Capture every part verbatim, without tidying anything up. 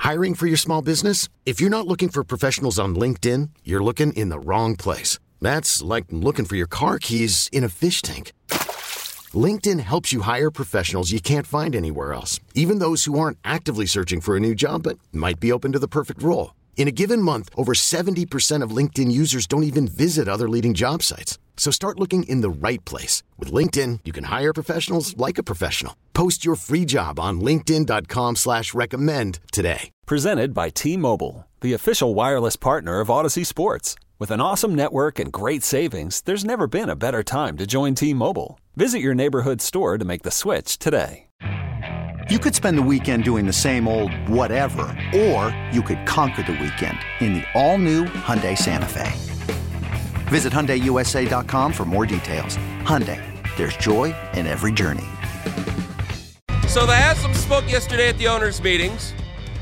Hiring for your small business? If you're not looking for professionals on LinkedIn, you're looking in the wrong place. That's like looking for your car keys in a fish tank. LinkedIn helps you hire professionals you can't find anywhere else, even those who aren't actively searching for a new job but might be open to the perfect role. In a given month, over seventy percent of LinkedIn users don't even visit other leading job sites. So start looking in the right place. With LinkedIn, you can hire professionals like a professional. Post your free job on linkedin.com slash recommend today. Presented by T-Mobile, the official wireless partner of Odyssey Sports. With an awesome network and great savings, there's never been a better time to join T-Mobile. Visit your neighborhood store to make the switch today. You could spend the weekend doing the same old whatever, or you could conquer the weekend in the all-new Hyundai Santa Fe. Visit Hyundai U S A dot com for more details. Hyundai, there's joy in every journey. So the Haslam spoke yesterday at the owners' meetings,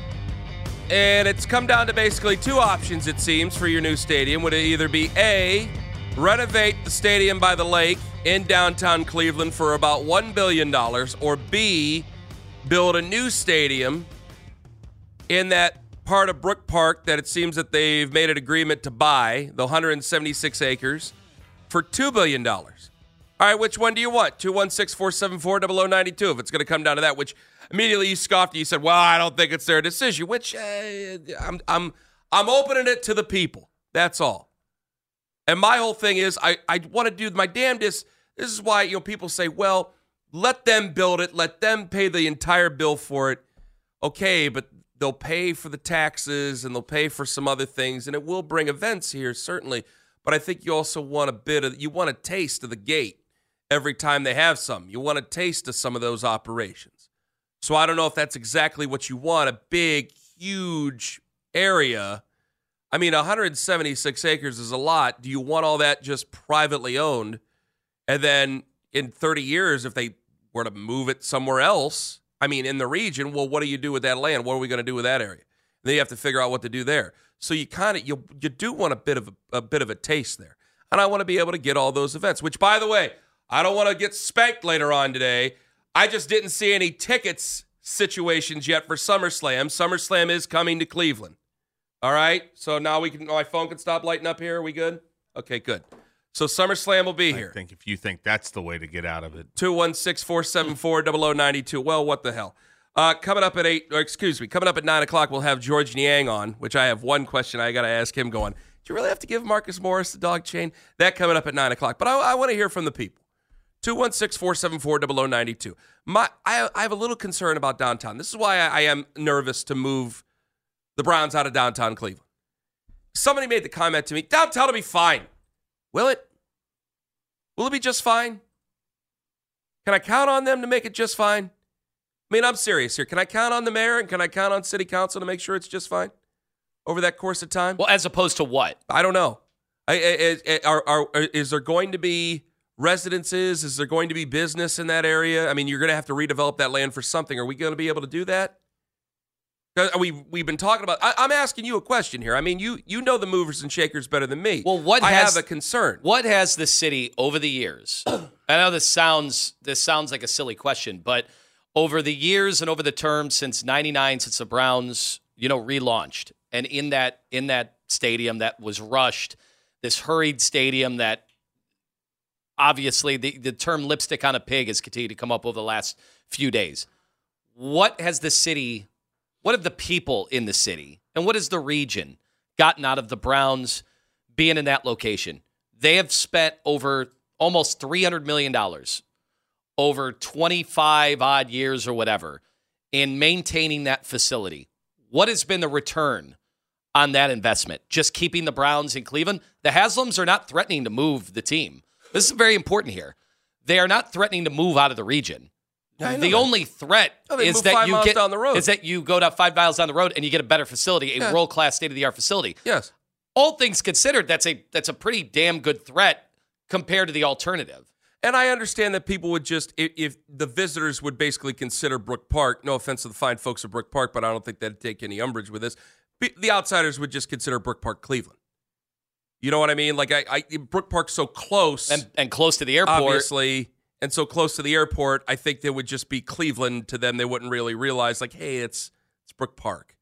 and it's come down to basically two options, it seems, for your new stadium. Would it either be A, renovate the stadium by the lake in downtown Cleveland for about one billion dollars, or B, build a new stadium in that part of Brook Park that it seems that they've made an agreement to buy, the one hundred seventy-six acres, for two billion dollars. All right, which one do you want? two one six, four seven four, zero zero nine two if it's going to come down to that, which immediately you scoffed and you said, well, I don't think it's their decision, which uh, I'm, I'm, I'm opening it to the people. That's all. And my whole thing is I, I want to do my damnedest. This is why, you know, people say, well, let them build it. Let them pay the entire bill for it. Okay, but they'll pay for the taxes and they'll pay for some other things, and it will bring events here, certainly. But I think you also want a bit of, you want a taste of the gate every time they have some. You want a taste of some of those operations. So I don't know if that's exactly what you want, a big, huge area. I mean, one hundred seventy-six acres is a lot. Do you want all that just privately owned? And then in thirty years, if they were to move it somewhere else, I mean, in the region, well, what do you do with that land? What are we going to do with that area? And then you have to figure out what to do there. So you kind of, you you do want a bit of a, a bit of a taste there. And I want to be able to get all those events, which, by the way, I don't want to get spanked later on today. I just didn't see any tickets situations yet for SummerSlam. SummerSlam is coming to Cleveland. All right? So now we can, my phone can stop lighting up here. Are we good? Okay, good. So SummerSlam will be here. I think if you think that's the way to get out of it. two one six, four seven four, zero zero nine two. Well, what the hell? Uh, coming up at eight, or excuse me, coming up at nine o'clock, we'll have George Niang on, which I have one question I got to ask him going, do you really have to give Marcus Morris the dog chain? That coming up at nine o'clock. But I, I want to hear from the people. two one six, four seven four, zero zero nine two. My, I, I have a little concern about downtown. This is why I, I am nervous to move the Browns out of downtown Cleveland. Somebody made the comment to me, downtown will be fine. Will it? Will it be just fine? Can I count on them to make it just fine? I mean, I'm serious here. Can I count on the mayor and can I count on city council to make sure it's just fine over that course of time? Well, as opposed to what? I don't know. I, I, I, are, are, is there going to be residences? Is there going to be business in that area? I mean, you're going to have to redevelop that land for something. Are we going to be able to do that? We, we've been talking about, I, I'm asking you a question here. I mean, you you know the movers and shakers better than me. Well, what I has, have a concern. What has the city over the years, I know this sounds this sounds like a silly question, but over the years and over the term since ninety-nine, since the Browns, you know, relaunched, and in that in that stadium that was rushed, this hurried stadium that obviously the, the term lipstick on a pig has continued to come up over the last few days. What has the city What have the people in the city and what has the region gotten out of the Browns being in that location? They have spent over almost three hundred million dollars over twenty-five odd years or whatever in maintaining that facility. What has been the return on that investment? Just keeping the Browns in Cleveland? The Haslams are not threatening to move the team. This is very important here. They are not threatening to move out of the region. The that. only threat oh, is that you get down the road. is that you go down five miles down the road and you get a better facility, a yeah. world-class, state-of-the-art facility. Yes. All things considered, that's a that's a pretty damn good threat compared to the alternative. And I understand that people would just, if, if the visitors would basically consider Brook Park, no offense to the fine folks of Brook Park, but I don't think that'd take any umbrage with this. The outsiders would just consider Brook Park Cleveland. You know what I mean? Like, I, I Brook Park's so close. And, and close to the airport. Obviously. And so close to the airport, I think they would just be Cleveland to them. They wouldn't really realize, like, hey, it's it's Brook Park.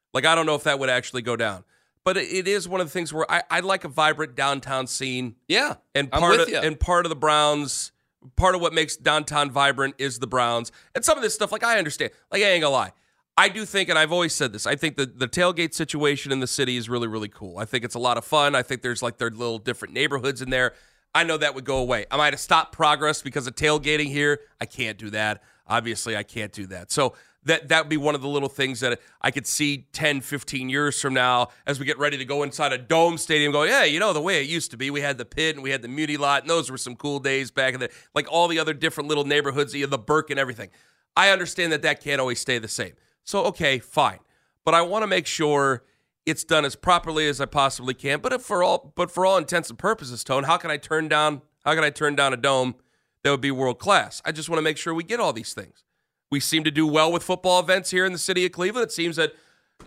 Like, I don't know if that would actually go down. But it, it is one of the things where I, I like a vibrant downtown scene. Yeah, and I'm part with of, you. And part of the Browns, part of what makes downtown vibrant is the Browns. And some of this stuff, like, I understand. Like, I ain't gonna lie. I do think, and I've always said this, I think the, the tailgate situation in the city is really, really cool. I think it's a lot of fun. I think there's, like, their little different neighborhoods in there. I know that would go away. Am I to stop progress because of tailgating here? I can't do that. Obviously, I can't do that. So that that would be one of the little things that I could see ten, fifteen years from now as we get ready to go inside a Dome Stadium going, yeah, you know, the way it used to be. We had the pit and we had the Muni lot, and those were some cool days back in the, like all the other different little neighborhoods, the Burke and everything. I understand that that can't always stay the same. So, okay, fine. But I want to make sure it's done as properly as I possibly can. But if for all but for all intents and purposes, Tone, how can I turn down how can I turn down a dome that would be world class? I just want to make sure we get all these things. We seem to do well with football events here in the city of Cleveland. It seems that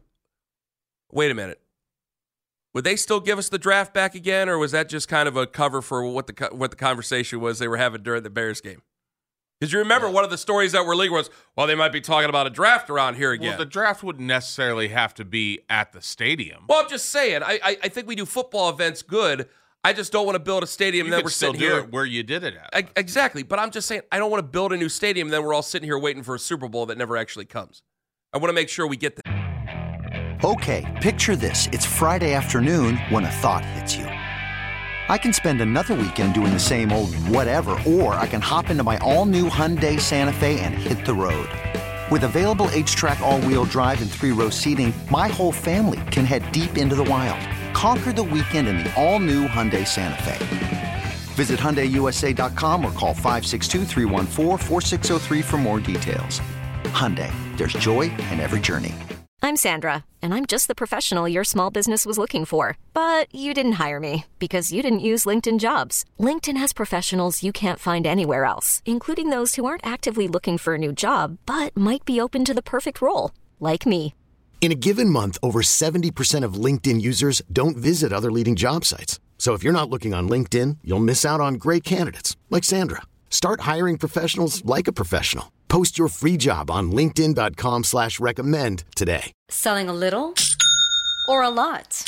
wait a minute. Would they still give us the draft back again, or was that just kind of a cover for what the what the conversation was they were having during the Bears game? Because you remember yeah. one of the stories that were leaked was, well, they might be talking about a draft around here again. Well, the draft wouldn't necessarily have to be at the stadium. Well, I'm just saying, I I, I think we do football events good. I just don't want to build a stadium you and then we're still sitting do here. It where you did it at. I, exactly. But I'm just saying, I don't want to build a new stadium and then we're all sitting here waiting for a Super Bowl that never actually comes. I want to make sure we get that. Okay, picture this. It's Friday afternoon when a thought hits you. I can spend another weekend doing the same old whatever, or I can hop into my all-new Hyundai Santa Fe and hit the road. With available H-Track all-wheel drive and three-row seating, my whole family can head deep into the wild. Conquer the weekend in the all-new Hyundai Santa Fe. Visit Hyundai U S A dot com or call five six two, three one four, four six zero three for more details. Hyundai, there's joy in every journey. I'm Sandra, and I'm just the professional your small business was looking for. But you didn't hire me because you didn't use LinkedIn Jobs. LinkedIn has professionals you can't find anywhere else, including those who aren't actively looking for a new job, but might be open to the perfect role, like me. In a given month, over seventy percent of LinkedIn users don't visit other leading job sites. So if you're not looking on LinkedIn, you'll miss out on great candidates like Sandra. Start hiring professionals like a professional. Post your free job on linkedin dot com slash recommend today. Selling a little or a lot?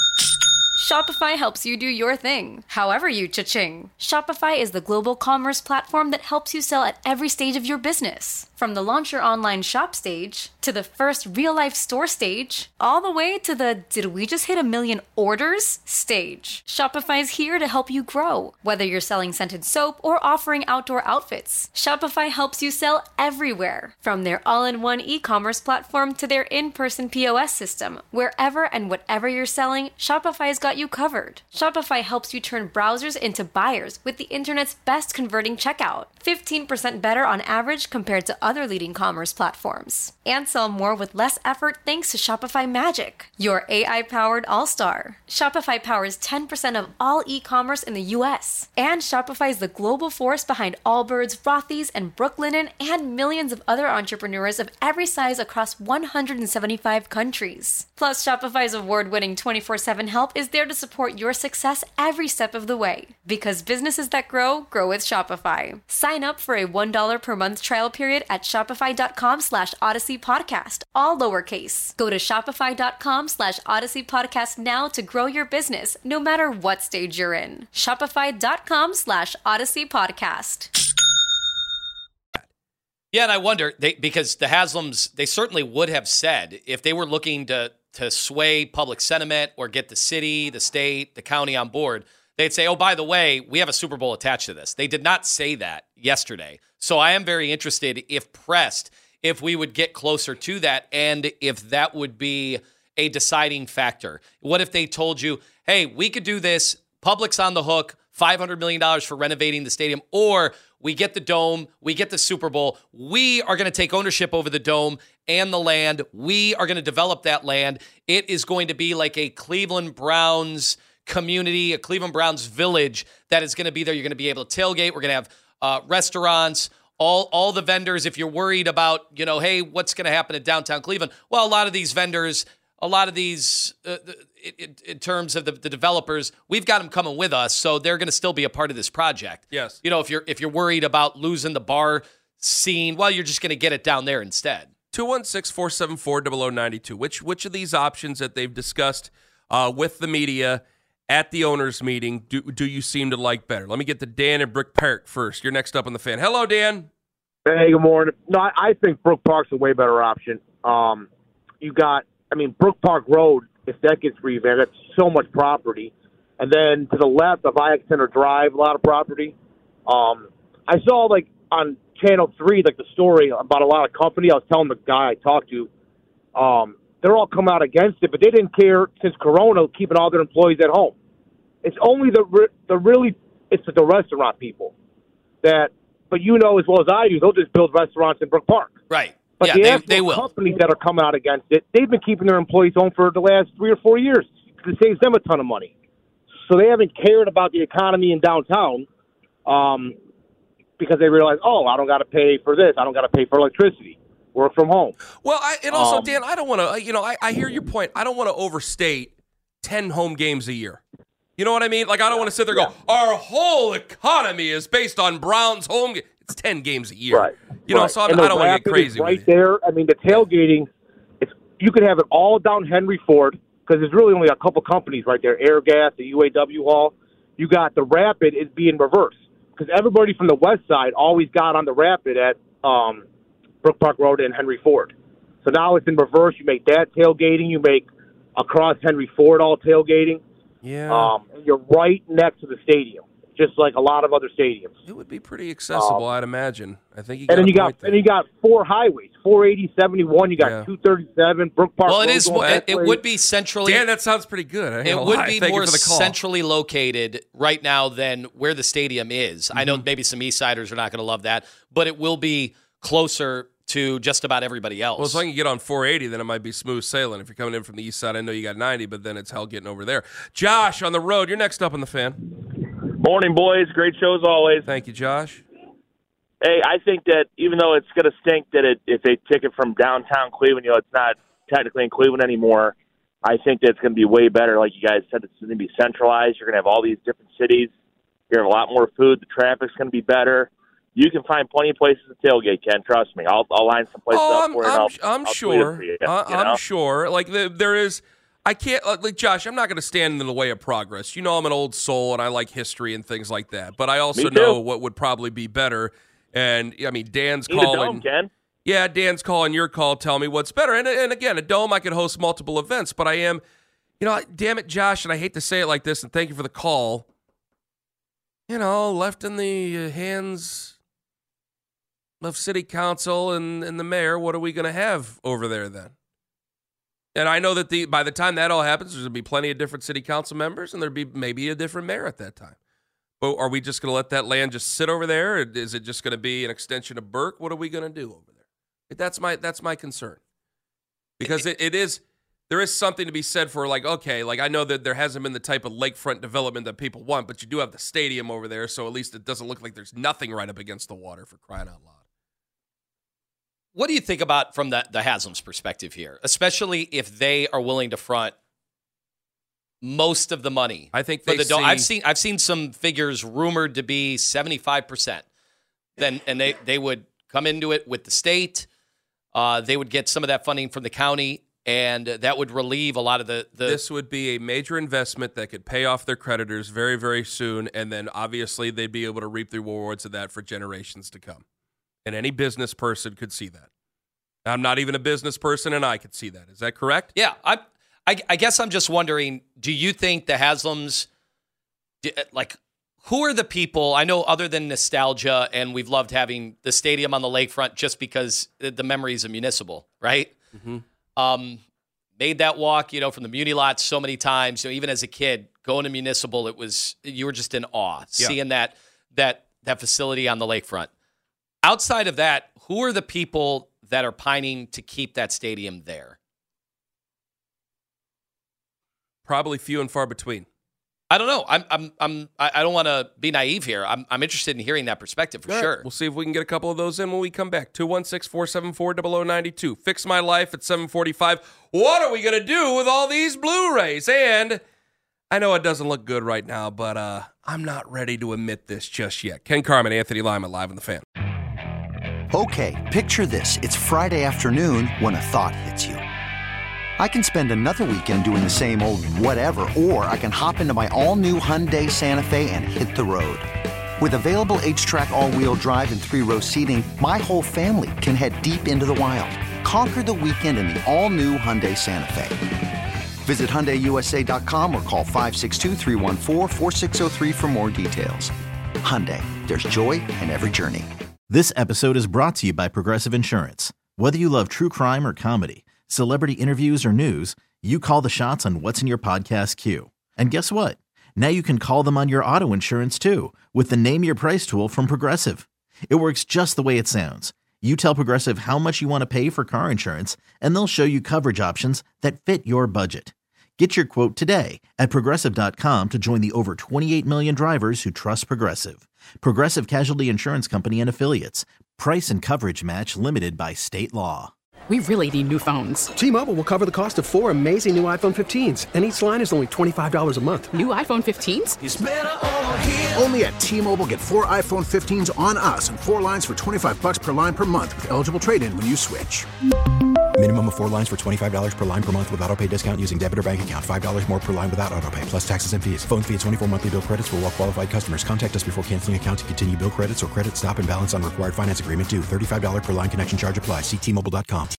Shopify helps you do your thing, however you cha-ching. Shopify is the global commerce platform that helps you sell at every stage of your business. From the launch your online shop stage, to the first real-life store stage, all the way to the did we just hit a million orders stage. Shopify's here to help you grow. Whether you're selling scented soap or offering outdoor outfits, Shopify helps you sell everywhere. From their all-in-one e-commerce platform to their in-person P O S system, wherever and whatever you're selling, Shopify's got you covered. Shopify helps you turn browsers into buyers with the internet's best converting checkout. fifteen percent better on average compared to other leading commerce platforms. And sell more with less effort thanks to Shopify Magic, your A I-powered all-star. Shopify powers ten percent of all e-commerce in the U S. And Shopify is the global force behind Allbirds, Rothy's, and Brooklinen, and millions of other entrepreneurs of every size across one hundred seventy-five countries. Plus, Shopify's award-winning twenty-four seven help is there to support your success every step of the way. Because businesses that grow, grow with Shopify. Sign up for a one dollar per month trial period at shopify.com slash Odyssey Podcast, all lowercase. Go to shopify.com slash Odyssey Podcast now to grow your business, no matter what stage you're in. Shopify.com slash Odyssey Podcast. Yeah, and I wonder, they, because the Haslams, they certainly would have said, if they were looking to to sway public sentiment or get the city, the state, the county on board, they'd say, oh, by the way, we have a Super Bowl attached to this. They did not say that yesterday. So I am very interested, if pressed, if we would get closer to that and if that would be a deciding factor. What if they told you, hey, we could do this, public's on the hook, five hundred million dollars for renovating the stadium, or we get the dome, we get the Super Bowl, we are going to take ownership over the dome and the land, we are going to develop that land. It is going to be like a Cleveland Browns community, a Cleveland Browns village that is going to be there. You're going to be able to tailgate. We're going to have uh, restaurants, all all the vendors. If you're worried about, you know, hey, what's going to happen in downtown Cleveland? Well, a lot of these vendors, a lot of these, uh, in, in terms of the, the developers, we've got them coming with us, so they're going to still be a part of this project. Yes. You know, if you're if you're worried about losing the bar scene, well, you're just going to get it down there instead. two one six, four seven four, zero zero nine two. Which which of these options that they've discussed uh, with the media at the owners' meeting do, do you seem to like better? Let me get to Dan and Brook Park first. You're next up on the Fan. Hello, Dan. Hey, good morning. No, I, I think Brook Park's a way better option. Um, you got, I mean, Brook Park Road, if that gets revamped, that's so much property. And then to the left of Ix Center Drive, a lot of property. Um, I saw, like, on Channel three, like, the story about a lot of company. I was telling the guy I talked to, um, they're all come out against it, but they didn't care since Corona keeping all their employees at home. It's only the the really it's the restaurant people that, but you know as well as I do, they'll just build restaurants in Brook Park. Right. But yeah, the they, actual they will. companies that are coming out against it, they've been keeping their employees home for the last three or four years because it saves them a ton of money. So they haven't cared about the economy in downtown um, because they realize, oh, I don't got to pay for this. I don't got to pay for electricity. Work from home. Well, I, and also, um, Dan, I don't want to, you know, I, I hear your point. I don't want to overstate ten home games a year. You know what I mean? Like, I don't want to sit there and go, our whole economy is based on Browns home games. It's ten games a year. Right. You know, right. so I'm, And I don't want to get Rapid crazy is right with it. there. I mean, the tailgating, it's, you could have it all down Henry Ford because there's really only a couple companies right there, Airgas, the U A W Hall. You got the Rapid is being reversed because everybody from the west side always got on the Rapid at um, Brook Park Road and Henry Ford. So now it's in reverse. You make that tailgating. You make across Henry Ford all tailgating. Yeah. Um, and you're right next to the stadium, just like a lot of other stadiums. It would be pretty accessible, Um, I'd imagine. I think you And got then a you got point there. and you got four highways, four eighty, seventy-one. You got Yeah. two thirty-seven, Brook Park. Well, it Road is. going It, that it way. would be centrally. Dan, that sounds pretty good. I ain't It gonna would lie. be Thank more you for the call. centrally located right now than where the stadium is. I Mm-hmm. know maybe some East Siders are not going to love that, but it will be closer to just about everybody else. Well, as long as you get on four eighty, then it might be smooth sailing. If you're coming in from the east side, I know you got ninety, but then it's hell getting over there. Josh, on the road, you're next up on the Fan. Morning, boys. Great show as always. Thank you, Josh. Hey, I think that even though it's going to stink that it, if they take it from downtown Cleveland, you know, it's not technically in Cleveland anymore, I think that it's going to be way better. Like you guys said, it's going to be centralized. You're going to have all these different cities. You're going to have a lot more food. The traffic's going to be better. You can find plenty of places to tailgate, Ken. Trust me. I'll, I'll line some places Oh, up I'm, for you. and I'm, I'll, I'm I'll sure. tweet it for you, I, you I'm know? sure. Like the, there is, I can't. Like Josh, I'm not going to stand in the way of progress. You know, I'm an old soul and I like history and things like that. But I also Me too. know what would probably be better. And I mean, Dan's Need a calling. dome, Ken. Yeah, Dan's calling your call. Tell me what's better. And and again, a dome, I could host multiple events. But I am, you know, damn it, Josh. And I hate to say it like this. And thank you for the call. You know, left in the hands of city council and, and the mayor, what are we going to have over there then? And I know that the by the time that all happens, there's going to be plenty of different city council members, and there'll be maybe a different mayor at that time. But are we just going to let that land just sit over there? Or is it just going to be an extension of Burke? What are we going to do over there? That's my that's my concern. Because it, it is there is something to be said for like, okay, like I know that there hasn't been the type of lakefront development that people want, but you do have the stadium over there, so at least it doesn't look like there's nothing right up against the water, for crying out loud. What do you think about from the, the Haslam's perspective here, especially if they are willing to front most of the money? I think for they the dome? see- I've seen I've seen some figures rumored to be seventy-five percent. Then and they, they would come into it with the state. Uh, they would get some of that funding from the county, and that would relieve a lot of the, the This would be a major investment that could pay off their creditors very, very soon, and then obviously they'd be able to reap the rewards of that for generations to come. And any business person could see that. I'm not even a business person, and I could see that. Is that correct? Yeah, I, I, I guess I'm just wondering, do you think the Haslams, like, who are the people, I know other than nostalgia, and we've loved having the stadium on the lakefront just because the memories of Municipal, right? Mm-hmm. Um, made that walk, you know, from the Muni lot so many times. You know, even as a kid, going to Municipal, it was, you were just in awe, Yeah. seeing that that that facility on the lakefront. Outside of that, who are the people that are pining to keep that stadium there? Probably few and far between. I don't know. I'm I'm I'm I don't want to be naive here. I'm I'm interested in hearing that perspective for All right, sure. We'll see if we can get a couple of those in when we come back. two one six, four seven four, zero zero nine two. Fix My Life at seven forty-five. What are we going to do with all these Blu-rays? And I know it doesn't look good right now, but uh, I'm not ready to admit this just yet. Ken Carman, Anthony Lima, live on the Fan. Okay, picture this. It's Friday afternoon when a thought hits you. I can spend another weekend doing the same old whatever, or I can hop into my all-new Hyundai Santa Fe and hit the road. With available H-Track all-wheel drive and three-row seating, my whole family can head deep into the wild. Conquer the weekend in the all-new Hyundai Santa Fe. Visit Hyundai U S A dot com or call five six two, three one four, four six zero three for more details. Hyundai, there's joy in every journey. This episode is brought to you by Progressive Insurance. Whether you love true crime or comedy, celebrity interviews or news, you call the shots on what's in your podcast queue. And guess what? Now you can call them on your auto insurance too with the Name Your Price tool from Progressive. It works just the way it sounds. You tell Progressive how much you want to pay for car insurance, and they'll show you coverage options that fit your budget. Get your quote today at Progressive dot com to join the over twenty-eight million drivers who trust Progressive. Progressive Casualty Insurance Company and Affiliates. Price and coverage match limited by state law. We really need new phones. T-Mobile will cover the cost of four amazing new iPhone fifteens, and each line is only twenty-five dollars a month. New iPhone fifteens? It's better over here. Only at T-Mobile, get four iPhone fifteens on us and four lines for twenty-five bucks per line per month with eligible trade-in when you switch. Minimum of four lines for twenty-five dollars per line per month with autopay discount using debit or bank account. five dollars more per line without autopay, plus taxes and fees. Phone fee at twenty-four monthly bill credits for well-qualified customers. Contact us before canceling account to continue bill credits or credit stop and balance on required finance agreement due. thirty-five dollars per line connection charge applies. See T Mobile dot com.